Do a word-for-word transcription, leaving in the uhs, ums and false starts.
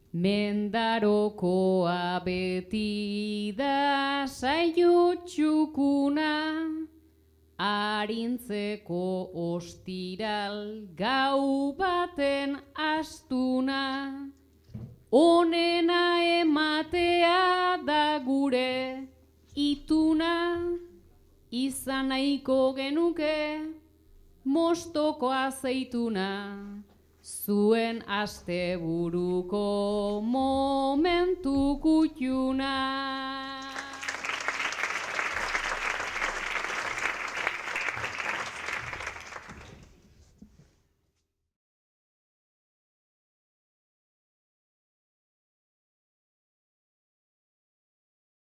Mendarokoa beti da saio txukuna, arintzeko ostiral gau baten astuna, onena ematea da gure ituna, izan nahiko genuke mostoko azeituna, zuen asteburuko momentu kutxuna.